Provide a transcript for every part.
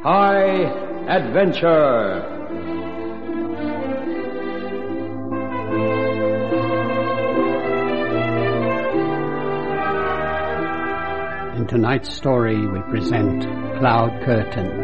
High Adventure. In tonight's story, we present Cloud Curtain.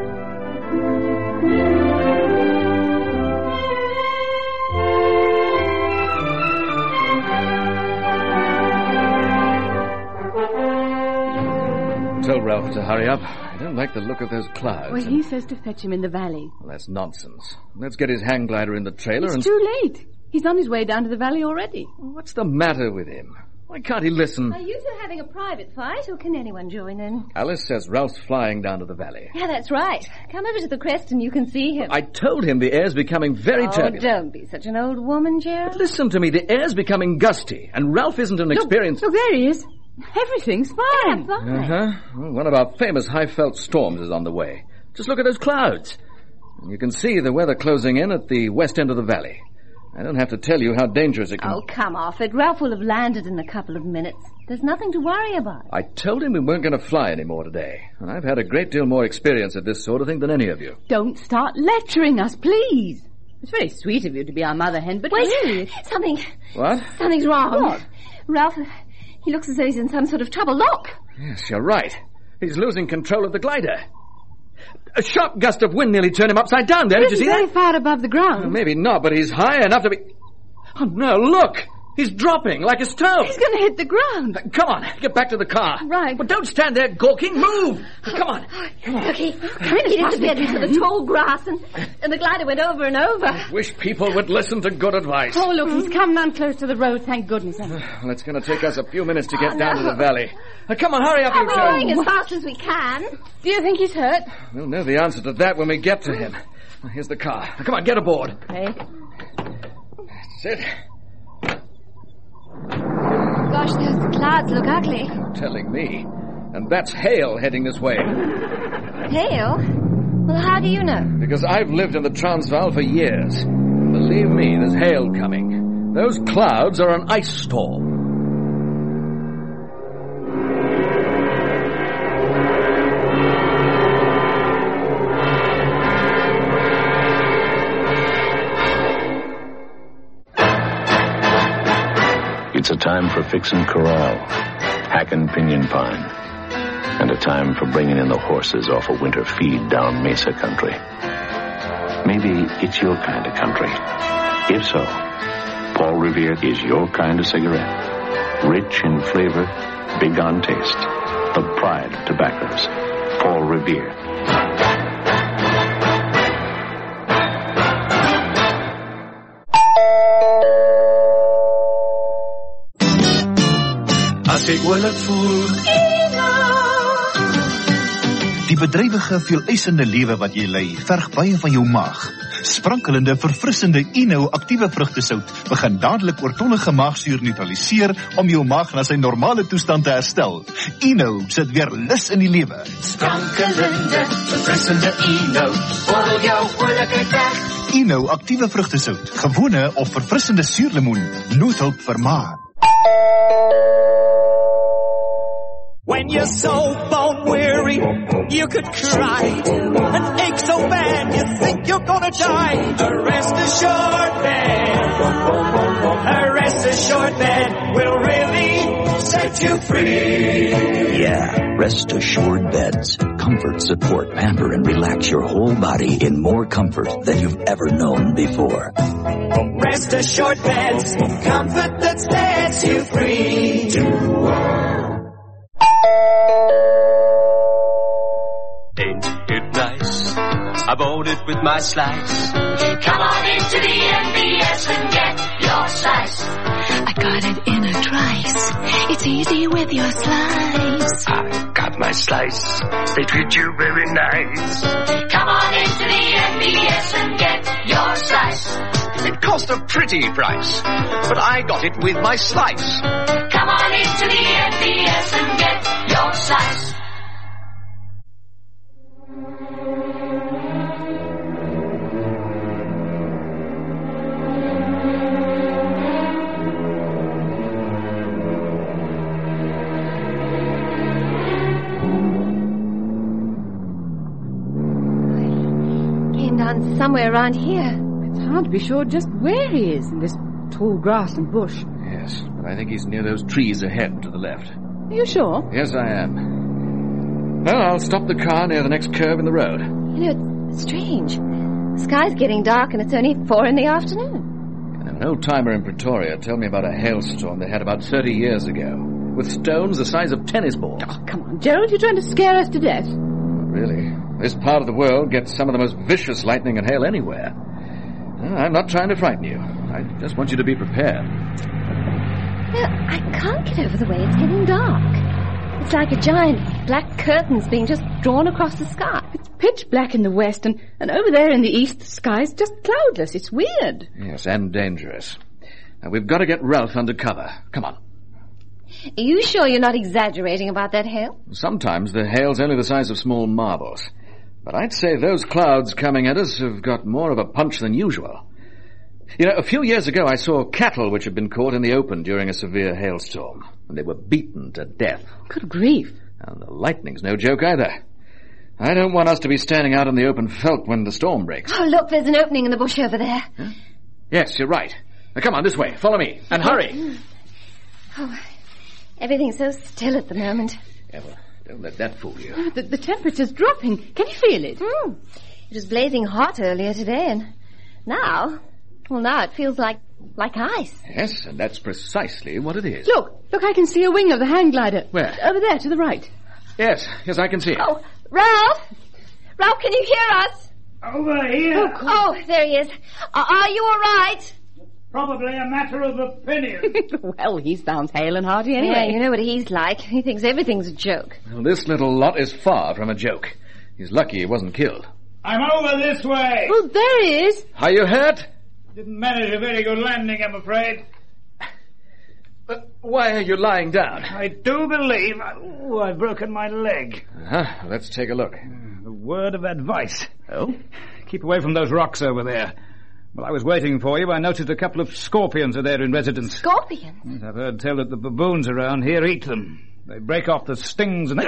Tell Ralph to hurry up. I don't like the look of those clouds. Well, he says to fetch him in the valley. Well, that's nonsense. Let's get his hang glider in the trailer It's too late. He's on his way down to the valley already. What's the matter with him? Why can't he listen? Are you two having a private fight, or can anyone join in? Alice says Ralph's flying down to the valley. Yeah, that's right. Come over to the crest and you can see him. I told him the air's becoming very turbulent. Don't be such an old woman, Gerald. Listen to me. The air's becoming gusty, and Ralph isn't an experienced... Look, there he is. Everything's fine. Yeah, fine. Uh-huh. Well, one of our famous high-felt storms is on the way. Just look at those clouds. And you can see the weather closing in at the west end of the valley. I don't have to tell you how dangerous it can be. Oh, come off it. Ralph will have landed in a couple of minutes. There's nothing to worry about. I told him we weren't going to fly anymore today. And I've had a great deal more experience at this sort of thing than any of you. Don't start lecturing us, please. It's very sweet of you to be our mother hen, but Wait, really... Something's wrong. What? Ralph, he looks as though he's in some sort of trouble. Look! Yes, you're right. He's losing control of the glider. A sharp gust of wind nearly turned him upside down there. Did you see very that? far above the ground. Well, maybe not, but he's high enough to be... Oh, no, look! He's dropping like a stone. He's going to hit the ground. Come on, get back to the car. Right. But don't stand there gawking. Move! Come on. Look, he disappeared into the tall grass and the glider went over and over. Wish people would listen to good advice. Oh, look, he's come down close to the road, thank goodness. Well, it's going to take us a few minutes to get down to the valley. Come on, hurry up, you We're two. going as fast as we can. Do you think he's hurt? We'll know the answer to that when we get to him. Here's the car. Come on, get aboard. Okay. That's it. Gosh, those clouds look ugly. Telling me. And that's hail heading this way. Hail? Well, how do you know? Because I've lived in the Transvaal for years. Believe me, there's hail coming. Those clouds are an ice storm. It's a time for fixing corral, hacking pinyon pine, and a time for bringing in the horses off a winter feed down Mesa country. Maybe it's your kind of country. If so, Paul Revere is your kind of cigarette. Rich in flavor, big on taste. The pride of tobaccos. Paul Revere. As jy oulik voel die bedrywige, veeleisende lewe wat jy lei, verg baie van jou maag. Sprankelende, verfrissende Eno aktiewe vrugtesout begin dadelik oortollige maagsuur neutraliseer om jou maag na sy normale toestand te herstel. Eno sit weer lus in die lewe. Sprankelende, verfrissende Eno, borrel jou oulikheid weg. Eno aktiewe vrugtesout, gewone of verfrissende suurlemoen, noodhulp vir maag. When you're so bone weary, you could cry and ache so bad you think you're gonna die. A rest assured bed will really set you free. Yeah, Rest Assured beds. Comfort, support, pamper, and relax your whole body in more comfort than you've ever known before. Rest Assured beds, comfort that sets you free. Ain't it nice? I bought it with my slice. Come on into the MBS and get your slice. I got it in a trice. It's easy with your slice. I got my slice. They treat you very nice. Come on into the MBS and get your slice. It cost a pretty price, but I got it with my slice. Come on into the MBS and get your slice. around somewhere around here. It's hard to be sure just where he is in this tall grass and bush. Yes, but I think he's near those trees ahead to the left. Are you sure? Yes, I am. Well, I'll stop the car near the next curve in the road. You know, it's strange. The sky's getting dark and it's only 4 in the afternoon. An old-timer in Pretoria told me about a hailstorm they had about 30 years ago, with stones the size of tennis balls. Oh, come on, Gerald, you're trying to scare us to death. Really? This part of the world gets some of the most vicious lightning and hail anywhere. I'm not trying to frighten you. I just want you to be prepared. Well, I can't get over the way it's getting dark. It's like a giant black curtain's being just drawn across the sky. It's pitch black in the west, and over there in the east, the sky's just cloudless. It's weird. Yes, and dangerous. Now, we've got to get Ralph under cover. Come on. Are you sure you're not exaggerating about that hail? Sometimes the hail's only the size of small marbles. But I'd say those clouds coming at us have got more of a punch than usual. You know, a few years ago I saw cattle which had been caught in the open during a severe hailstorm, and they were beaten to death. Good grief. And the lightning's no joke either. I don't want us to be standing out in the open veldt when the storm breaks. Oh, look, there's an opening in the bush over there. Huh? Yes, you're right. Now, come on, this way. Follow me. And hurry. Oh, everything's so still at the moment. Yeah, well, don't let that fool you. The temperature's dropping. Can you feel it? It was blazing hot earlier today, and now it feels like ice. Yes, and that's precisely what it is. Look, I can see a wing of the hang glider. Where? Over there, to the right. Yes, I can see it. Oh, Ralph! Ralph, can you hear us? Over here. Oh, there he is. Are you all right? Probably a matter of opinion. Well, he sounds hale and hearty anyway. Yeah, you know what he's like. He thinks everything's a joke. Well, this little lot is far from a joke. He's lucky he wasn't killed. I'm over this way. Oh, there he is. Are you hurt? Didn't manage a very good landing, I'm afraid. But why are you lying down? I do believe I've broken my leg. Uh-huh. Let's take a look. A word of advice. Oh? Keep away from those rocks over there. While I was waiting for you, I noticed a couple of scorpions are there in residence. Scorpions? Yes, I've heard tell that the baboons around here eat them. They break off the stings and they...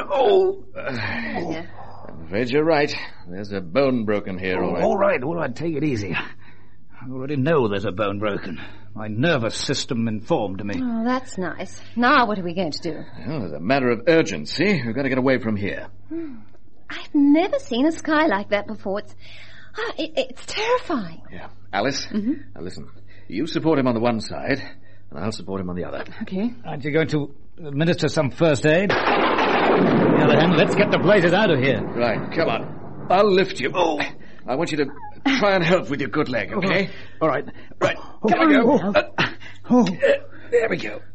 I'm afraid you're right. There's a bone broken here, all right. All right, take it easy. I already know there's a bone broken. My nervous system informed me. Oh, that's nice. Now what are we going to do? Well, as a matter of urgency, we've got to get away from here. I've never seen a sky like that before. It's terrifying. Yeah. Alice, now listen. You support him on the one side, and I'll support him on the other. Okay. Aren't you going to administer some first aid? On the other hand, let's get the blazes out of here. Right, come on. I'll lift you. Oh. I want you to try and help with your good leg, okay? All right. Right, come on, go. There we go.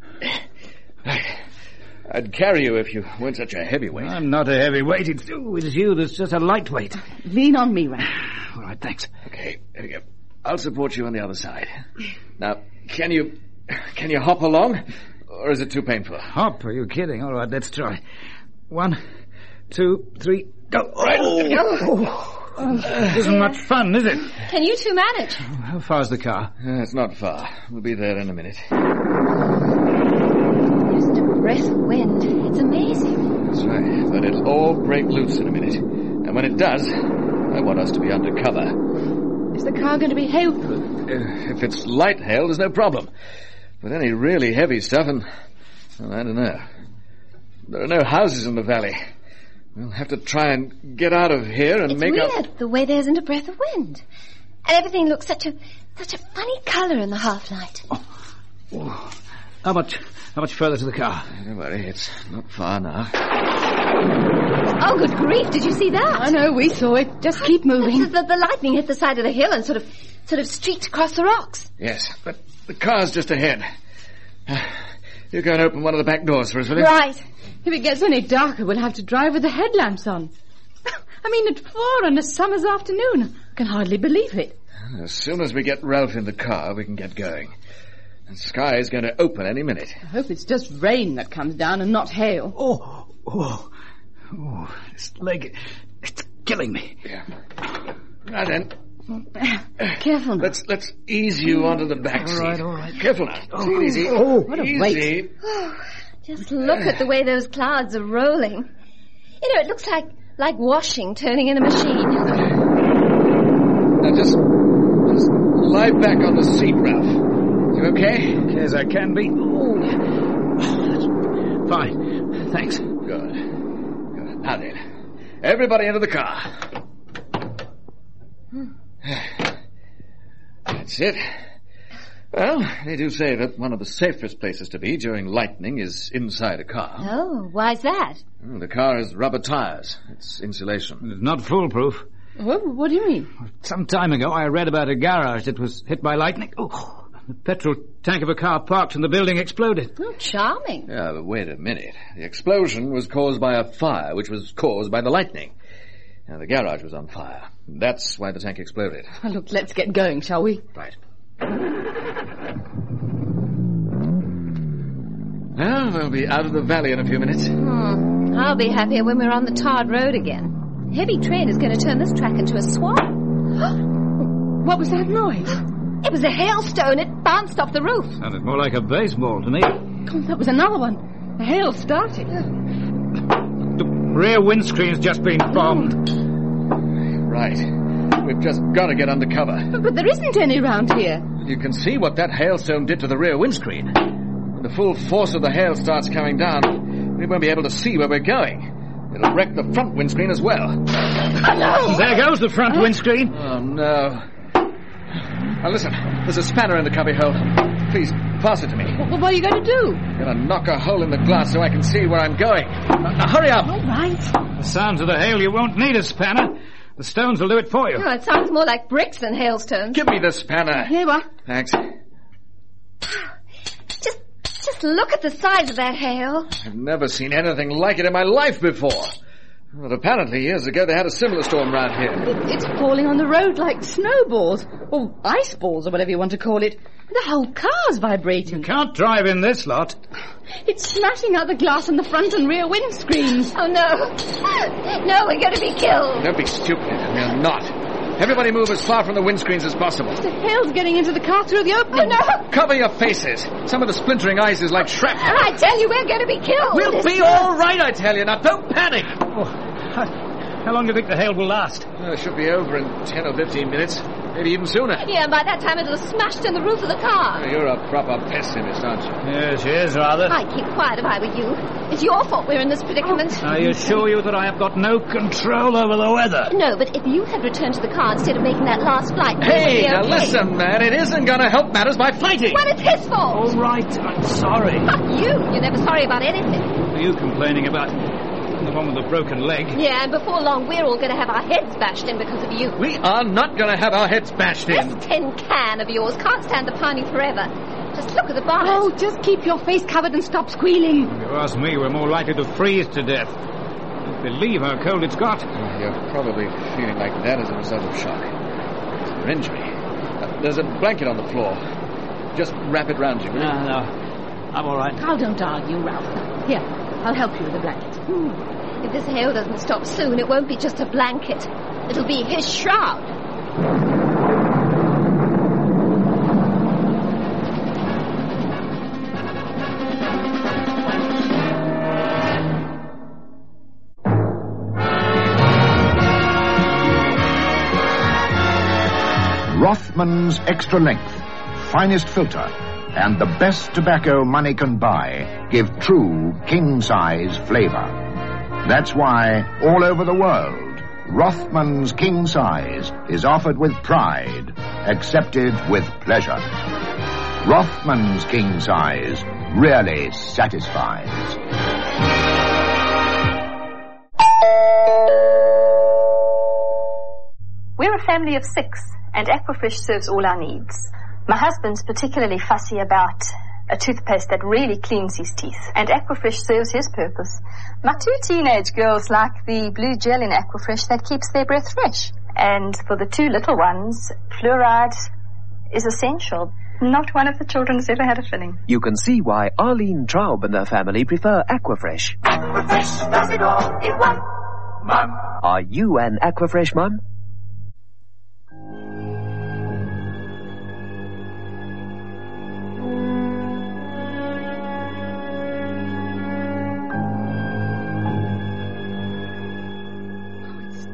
I'd carry you if you weren't such a heavyweight. I'm not a heavyweight. It's you that's just a lightweight. Lean on me, Ralph. All right, thanks. Okay, there we go. I'll support you on the other side. Now, can you hop along? Or is it too painful? Hop? Are you kidding? All right, let's try. 1, 2, 3, go. All right, there we go. It isn't much fun, is it? Can you two manage? How far's the car? It's not far. We'll be there in a minute. Just a breath of wind. It's amazing. That's right. But it'll all break loose in a minute. And when it does, I want us to be under cover. Is the car going to be hail-proof? If it's light hail, there's no problem. But any really heavy stuff, and well, I don't know. There are no houses in the valley. We'll have to try and get out of here and make It's weird, the way there isn't a breath of wind. And everything looks such a funny colour in the half-light. Oh. How much further to the car? Don't worry, it's not far now. Oh, good grief, did you see that? I know, we saw it. Just keep moving. The lightning hit the side of the hill and sort of streaked across the rocks. Yes, but the car's just ahead. You go and open one of the back doors for us, will you? Right. If it gets any darker, we'll have to drive with the headlamps on. I mean, at 4 on a summer's afternoon. I can hardly believe it. As soon as we get Ralph in the car, we can get going. The sky is going to open any minute. I hope it's just rain that comes down and not hail. Oh, this leg, it's killing me. Yeah. Now then. Careful now. Let's ease you onto the back seat. All right. Careful now. Easy. What a easy. weight. Just look at the way those clouds are rolling. You know, it looks like washing turning in a machine. Now just lie back on the seat, Ralph. You okay? Okay as I can be. Oh, that's fine. Thanks. Good. Now then, everybody into the car. That's it. Well, they do say that one of the safest places to be during lightning is inside a car. Oh, why's that? The car has rubber tires. It's insulation. It's not foolproof. What do you mean? Some time ago, I read about a garage that was hit by lightning. Oh, the petrol tank of a car parked and the building exploded. Oh, charming. Yeah, but wait a minute. The explosion was caused by a fire, which was caused by the lightning. Now, the garage was on fire. That's why the tank exploded. Well, look, let's get going, shall we? Right. Well, we'll be out of the valley in a few minutes. I'll be happier when we're on the tarred road again. Heavy train is going to turn this track into a swamp. What was that noise? It was a hailstone. It bounced off the roof. Sounded more like a baseball to me. Oh, that was another one. The hail started. The rear windscreen's just been bombed. Right. We've just got to get under cover. But there isn't any round here. You can see what that hailstone did to the rear windscreen. When the full force of the hail starts coming down, we won't be able to see where we're going. It'll wreck the front windscreen as well. Oh, no! There goes the front windscreen. Oh, no. Now, listen. There's a spanner in the cubbyhole. Please, pass it to me. What are you going to do? I'm going to knock a hole in the glass so I can see where I'm going. Now, hurry up. All right. The sounds of the hail, you won't need a spanner. The stones will do it for you. Oh, it sounds more like bricks than hailstones. Give me the spanner. Here you are. Thanks. Just look at the size of that hail. I've never seen anything like it in my life before. But apparently years ago they had a similar storm round here. It's falling on the road like snowballs, or ice balls, or whatever you want to call it. The whole car's vibrating. You can't drive in this lot. It's smashing out the glass on the front and rear windscreens. Oh, no. No, we're going to be killed. Don't be stupid. We're not. Everybody move as far from the windscreens as possible. The hail's getting into the car through the opening. Oh, no. Cover your faces. Some of the splintering ice is like shrapnel. I tell you, we're going to be killed. We'll be all right, I tell you. Now, don't panic. Oh, how long do you think the hail will last? Well, it should be over in 10 or 15 minutes. Maybe even sooner. Yeah, and by that time it'll have smashed in the roof of the car. You're a proper pessimist, aren't you? Yes, she is, rather. I'd keep quiet if I were you. It's your fault we're in this predicament. I assure you that I have got no control over the weather. No, but if you had returned to the car instead of making that last flight... Hey, now okay. listen, man. It isn't going to help matters by fighting. Well, it's his fault. All right, I'm sorry. Fuck you. You're never sorry about anything. What are you complaining about? The one with the broken leg. Yeah, and before long we're all going to have our heads bashed in because of you. We are not going to have our heads bashed in. This tin can of yours can't stand the pounding forever. Just look at the bonnet. Oh, just keep your face covered and stop squealing. If you ask me, we're more likely to freeze to death. Don't believe how cold it's got. You're probably feeling like that as a result of shock. It's your injury. There's a blanket on the floor. Just wrap it round you, will you? No. I'm all right. Oh, don't argue, Ralph. Here, I'll help you with the blanket. If this hail doesn't stop soon, it won't be just a blanket. It'll be his shroud. Rothman's Extra Length, finest filter, and the best tobacco money can buy give true king-size flavor. That's why, all over the world, Rothman's King Size is offered with pride, accepted with pleasure. Rothman's King Size really satisfies. We're a family of 6, and Aquafresh serves all our needs. My husband's particularly fussy about a toothpaste that really cleans his teeth, and Aquafresh serves his purpose. My 2 teenage girls like the blue gel in Aquafresh that keeps their breath fresh. And for the 2 little ones, fluoride is essential. Not one of the children has ever had a filling. You can see why Arlene Traub and her family prefer Aquafresh. Aquafresh does it all in one. Mum. Are you an Aquafresh mum?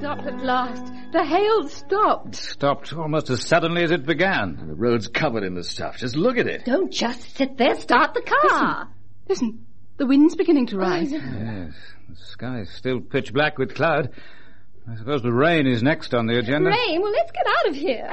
stopped at last. The hail stopped. Stopped almost as suddenly as it began. And the road's covered in the stuff. Just look at it. Don't just sit there. Start the car. Listen. The wind's beginning to rise. Yes. The sky's still pitch black with cloud. I suppose the rain is next on the agenda. Rain? Well, let's get out of here.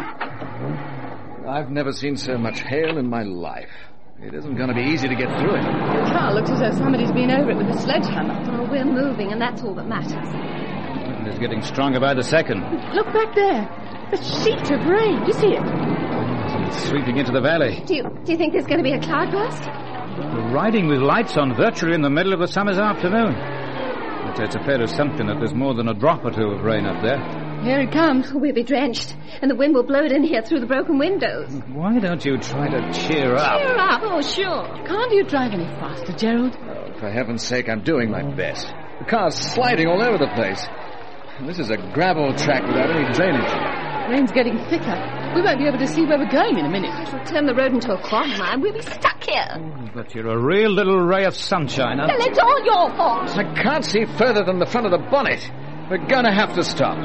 I've never seen so much hail in my life. It isn't going to be easy to get through it. The car looks as though somebody's been over it with a sledgehammer. Oh, we're moving, and that's all that matters. The wind is getting stronger by the second. Look back there. A sheet of rain. Do you see it? It's sweeping into the valley. Do you think there's going to be a cloudburst? We're riding with lights on virtually in the middle of a summer's afternoon. I'd say it's a fair assumption that there's more than a drop or two of rain up there. Here it comes. We'll be drenched, and the wind will blow it in here through the broken windows. Why don't you try to cheer up? Cheer up? Oh, sure. Can't you drive any faster, Gerald? Oh, for heaven's sake, I'm doing my best. The car's sliding all over the place. And this is a gravel track without any drainage. Rain's getting thicker. We won't be able to see where we're going in a minute. It'll turn the road into a quagmire. We'll be stuck here. Oh, but you're a real little ray of sunshine, huh? Well, it's all your fault. I can't see further than the front of the bonnet. We're gonna have to stop.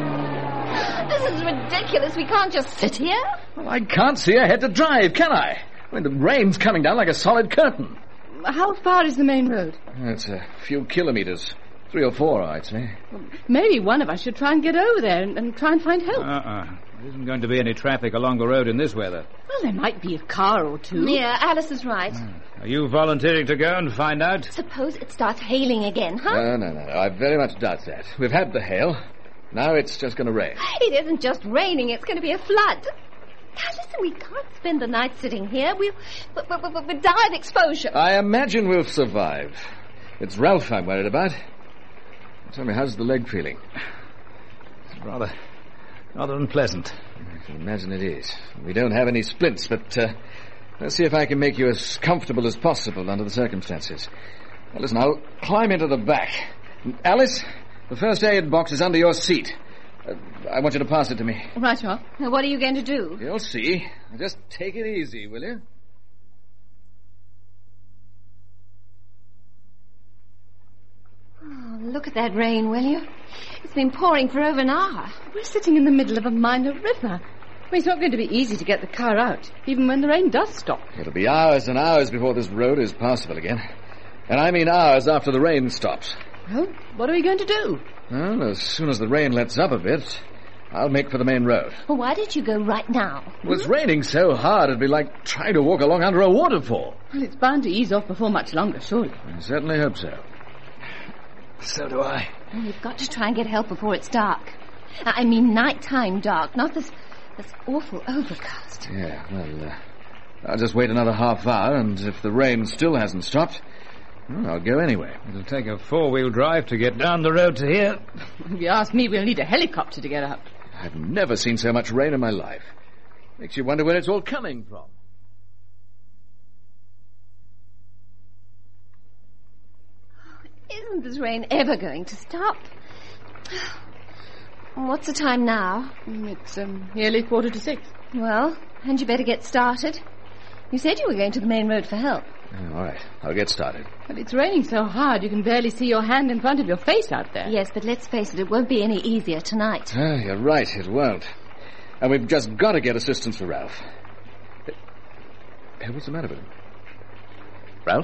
This is ridiculous. We can't just sit here. Well, I can't see ahead to drive, can I? I mean, the rain's coming down like a solid curtain. How far is the main road? It's a few kilometres. 3 or 4, I'd say. Maybe one of us should try and get over there and try and find help. There isn't going to be any traffic along the road in this weather. Well, there might be a car or two. Yeah, Alice is right. Are you volunteering to go and find out? Suppose it starts hailing again, huh? No. I very much doubt that. We've had the hail. Now it's just going to rain. It isn't just raining. It's going to be a flood. Now, listen, we can't spend the night sitting here. We'll die of exposure. I imagine we'll survive. It's Ralph I'm worried about. Tell me, how's the leg feeling? It's rather unpleasant. I can imagine it is. We don't have any splints, but let's see if I can make you as comfortable as possible under the circumstances. Now, listen, I'll climb into the back. Alice, the first aid box is under your seat. I want you to pass it to me. Right, you are. Now, what are you going to do? You'll see. Just take it easy, will you? Oh, look at that rain, will you? It's been pouring for over an hour. We're sitting in the middle of a minor river. I mean, it's not going to be easy to get the car out, even when the rain does stop. It'll be hours and hours before this road is passable again. And I mean hours after the rain stops. Well, what are we going to do? Well, as soon as the rain lets up a bit, I'll make for the main road. Well, why did you go right now? Well, it's raining so hard it'd be like trying to walk along under a waterfall. Well, it's bound to ease off before much longer, surely. I certainly hope so. So do I. Well, you've got to try and get help before it's dark. I mean nighttime dark, not this awful overcast. Yeah, well, I'll just wait another half hour, and if the rain still hasn't stopped, well, I'll go anyway. It'll take a 4-wheel drive to get down the road to here. If you ask me, we'll need a helicopter to get out. I've never seen so much rain in my life. Makes you wonder where it's all coming from. Isn't this rain ever going to stop? What's the time now? It's nearly 6:45. Well, hadn't you better get started? You said you were going to the main road for help. All right, I'll get started. But it's raining so hard you can barely see your hand in front of your face out there. Yes, but let's face it won't be any easier tonight. You're right, it won't. And we've just got to get assistance for Ralph. Hey, what's the matter with him? Ralph?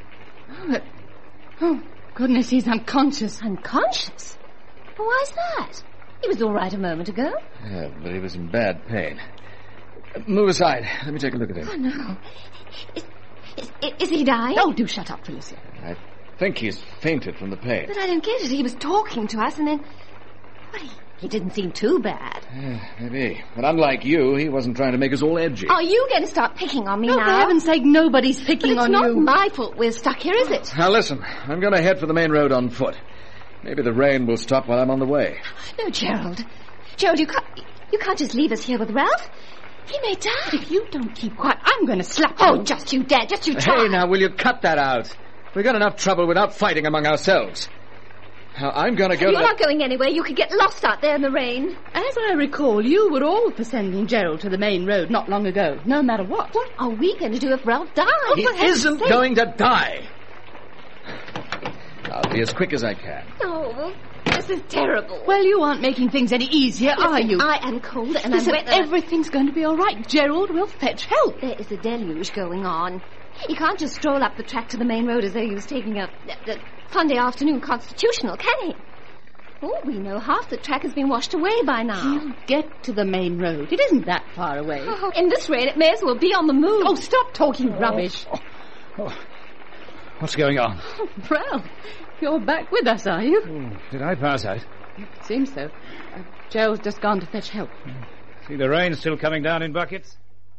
Oh, goodness, he's unconscious. Unconscious? Well, why's that? He was all right a moment ago. Yeah, but he was in bad pain. Move aside. Let me take a look at him. Oh, no. Is he dying? Oh, do shut up, Felicia. I think he's fainted from the pain. But I don't get it. He was talking to us and then... Well, he didn't seem too bad. Maybe. But unlike you, he wasn't trying to make us all edgy. Are you going to start picking on me now? For heaven's sake, nobody's picking on you. But it's not my fault we're stuck here, is it? Now, listen. I'm going to head for the main road on foot. Maybe the rain will stop while I'm on the way. No, Gerald. Gerald, you can't just leave us here with Ralph. He may die. If you don't keep quiet, I'm going to slap you. Oh, just you dare. Just you try. Hey, now, will you cut that out? We've got enough trouble without fighting among ourselves. Now, I'm going to go You're not going anywhere. You could get lost out there in the rain. As I recall, you were all for sending Gerald to the main road not long ago, no matter what. What are we going to do if Ralph dies? He isn't going to die. I'll be as quick as I can. Oh, This is terrible. Well, you aren't making things any easier, are you? I am cold and Listen, I'm wet. everything's going to be all right. Gerald will fetch help. There is a deluge going on. You can't just stroll up the track to the main road as though he was taking a Sunday afternoon constitutional, can he? Oh, we know half the track has been washed away by now. He'll get to the main road. It isn't that far away. Oh, in this rain, it may as well be on the move. Oh, stop talking rubbish. What's going on? Oh, Ralph, you're back with us, are you? Did I pass out? It seems so. Gerald's just gone to fetch help. See the rain still coming down in buckets?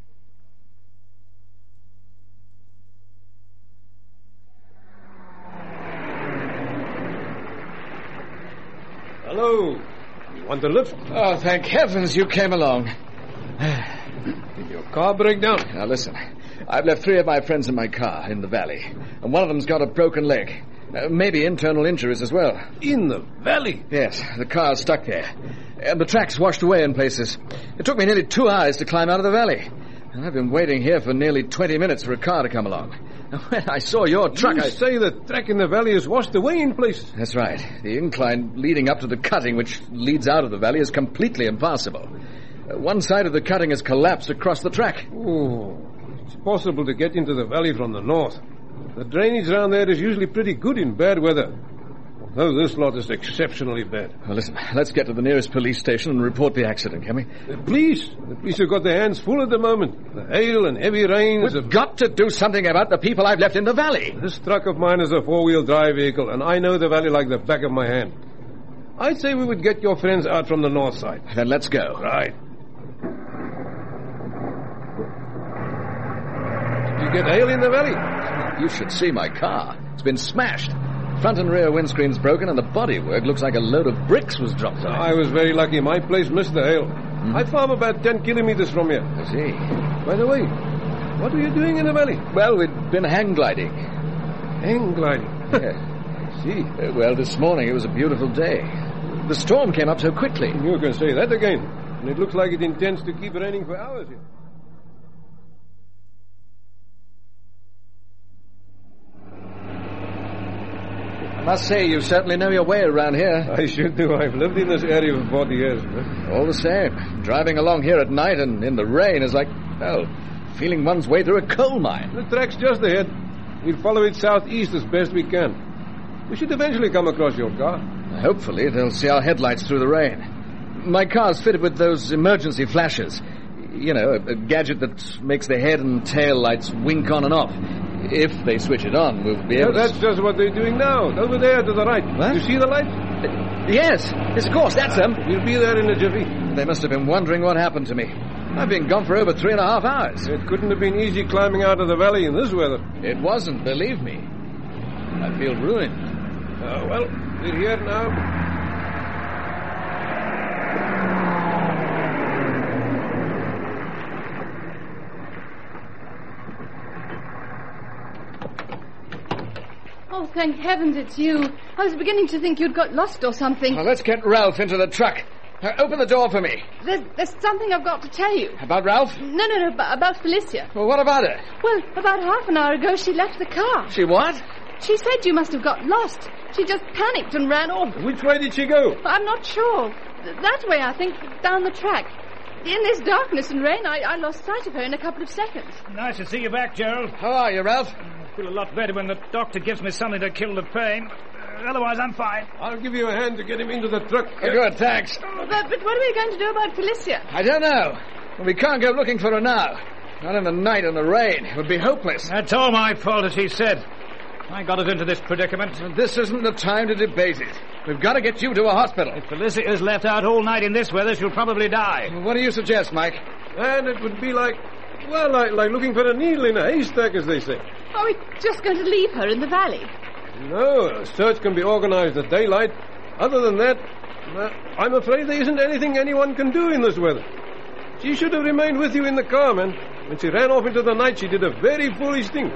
Hello. You want a lift? Oh, thank heavens you came along. Did your car break down? Now, listen. I've left 3 of my friends in my car in the valley. And one of them's got a broken leg. Maybe internal injuries as well. In the valley? Yes, the car's stuck there. And the track's washed away in places. It took me nearly 2 hours to climb out of the valley. And I've been waiting here for nearly 20 minutes for a car to come along. When I saw your truck, You say the track in the valley is washed away in places? That's right. The incline leading up to the cutting, which leads out of the valley, is completely impassable. One side of the cutting has collapsed across the track. Oh, it's possible to get into the valley from the north. The drainage around there is usually pretty good in bad weather. Although this lot is exceptionally bad. Well, listen, let's get to the nearest police station and report the accident, can we? The police have got their hands full at the moment. The hail and heavy rains We've got to do something about the people I've left in the valley. This truck of mine is a 4-wheel drive vehicle, and I know the valley like the back of my hand. I'd say we would get your friends out from the north side. Then let's go. Right. Did you get hail in the valley? You should see my car. It's been smashed. Front and rear windscreen's broken, and the bodywork looks like a load of bricks was dropped on it. I was very lucky. My place missed the hail. I farm about 10 kilometers from here. I see. By the way, what were you doing in the valley? Well, we'd been hang gliding. Hang gliding? Yeah. I see. Well, this morning it was a beautiful day. The storm came up so quickly. You can say that again. And it looks like it intends to keep raining for hours here. I must say, you certainly know your way around here. I should do. I've lived in this area for 40 years. All the same. Driving along here at night and in the rain is like, well, feeling one's way through a coal mine. The track's just ahead. We'll follow it southeast as best we can. We should eventually come across your car. Hopefully they'll see our headlights through the rain. My car's fitted with those emergency flashes. You know, a gadget that makes the head and tail lights wink on and off. If they switch it on, we'll be able to... That's just what they're doing now. Over there to the right. What? You see the lights? Yes, of course, that's them. We'll be there in a jiffy. They must have been wondering what happened to me. I've been gone for over 3.5 hours. It couldn't have been easy climbing out of the valley in this weather. It wasn't, believe me. I feel ruined. Well, we're here now. Oh, thank heavens it's you. I was beginning to think you'd got lost or something. Well, let's get Ralph into the truck. Open the door for me. There's something I've got to tell you. About Ralph? No, about Felicia. Well, what about her? Well, about half an hour ago she left the car. She what? She said you must have got lost. She just panicked and ran off. Which way did she go? I'm not sure. That way, I think, down the track. In this darkness and rain, I lost sight of her in a couple of seconds. Nice to see you back, Gerald. How are you, Ralph? I feel a lot better when the doctor gives me something to kill the pain. Otherwise, I'm fine. I'll give you a hand to get him into the truck. Oh, good, thanks. But what are we going to do about Felicia? I don't know. Well, we can't go looking for her now. Not in the night and the rain. It would be hopeless. That's all my fault, as he said. I got us into this predicament. And this isn't the time to debate it. We've got to get you to a hospital. If Felicity is left out all night in this weather, she'll probably die. Well, what do you suggest, Mike? And it would be like looking for a needle in a haystack, as they say. Are we just going to leave her in the valley? No, a search can be organized at daylight. Other than that, I'm afraid there isn't anything anyone can do in this weather. She should have remained with you in the car, man. When she ran off into the night, she did a very foolish thing.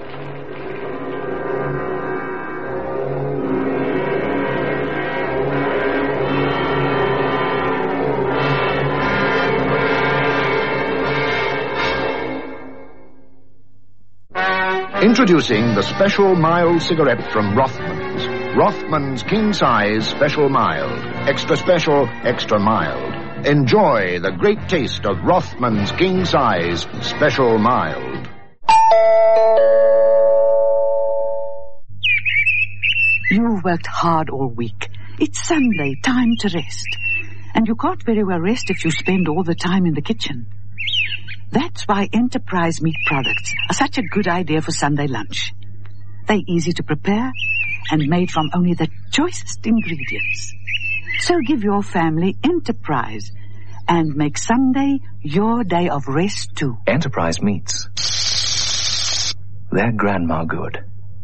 Introducing the special mild cigarette from Rothmans, Rothman's King Size Special Mild. Extra special, extra mild. Enjoy the great taste of Rothman's King Size Special Mild. You've worked hard all week. It's Sunday, time to rest. And you can't very well rest if you spend all the time in the kitchen. That's why Enterprise meat products are such a good idea for Sunday lunch. They're easy to prepare and made from only the choicest ingredients. So give your family Enterprise and make Sunday your day of rest too. Enterprise meats. They're grandma good.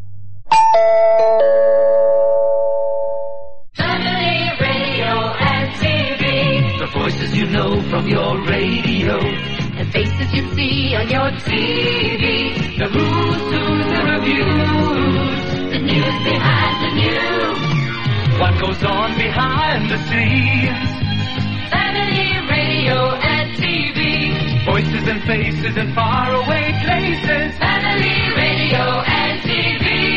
Family radio and TV. The voices you know from your radio. The faces you see on your TV. The who's who, the reviews. The news behind the news. What goes on behind the scenes. Family radio and TV. Voices and faces in faraway places. Family radio and TV.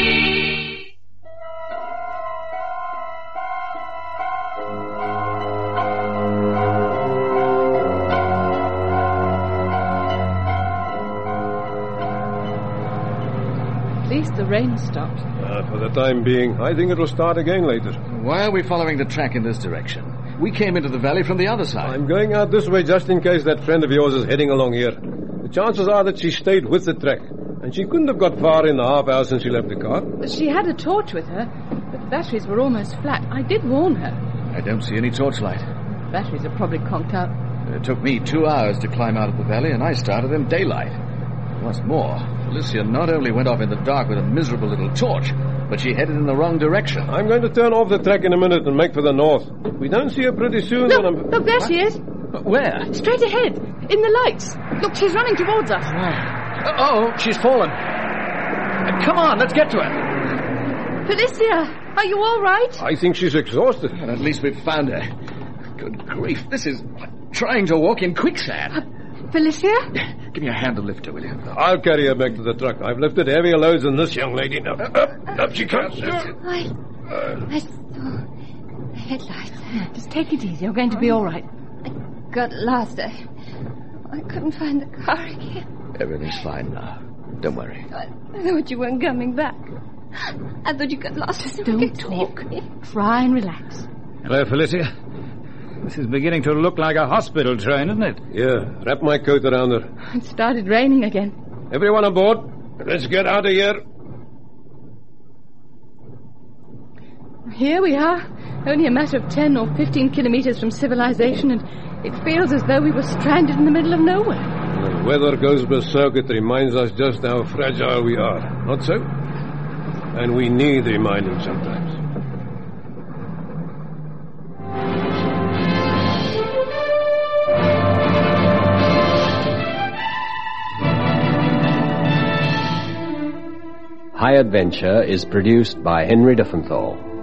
At least the rain stopped. For the time being. I think it'll start again later. Why are we following the track in this direction? We came into the valley from the other side. I'm going out this way just in case that friend of yours is heading along here. The chances are that she stayed with the track. And she couldn't have got far in the half hour since she left the car. She had a torch with her, but the batteries were almost flat. I did warn her. I don't see any torchlight. The batteries are probably conked out. It took me 2 hours to climb out of the valley, and I started in daylight. What's more, Felicia not only went off in the dark with a miserable little torch, but she headed in the wrong direction. I'm going to turn off the track in a minute and make for the north. If we don't see her pretty soon, then I'm... Look, there she is. Where? Straight ahead, in the lights. Look, she's running towards us. Oh, she's fallen. Come on, let's get to her. Felicia, are you all right? I think she's exhausted. And at least we've found her. Good grief, this is like trying to walk in quicksand. Felicia? Give me a hand to lift her, will you? I'll carry her back to the truck. I've lifted heavier loads than this young lady. Now, up she comes. I saw headlights. Just take it easy. You're going to be all right. I got lost. I couldn't find the car again. Everything's fine now. Don't worry. I thought you weren't coming back. I thought you got lost. Don't talk. Try and relax. Hello, Felicia. This is beginning to look like a hospital train, isn't it? Yeah, wrap my coat around her. It started raining again. Everyone aboard. Let's get out of here. Here we are. Only a matter of 10 or 15 kilometers from civilization, and it feels as though we were stranded in the middle of nowhere. When the weather goes berserk, it reminds us just how fragile we are. Not so? And we need reminding sometimes. High Adventure is produced by Henry Duffenthal.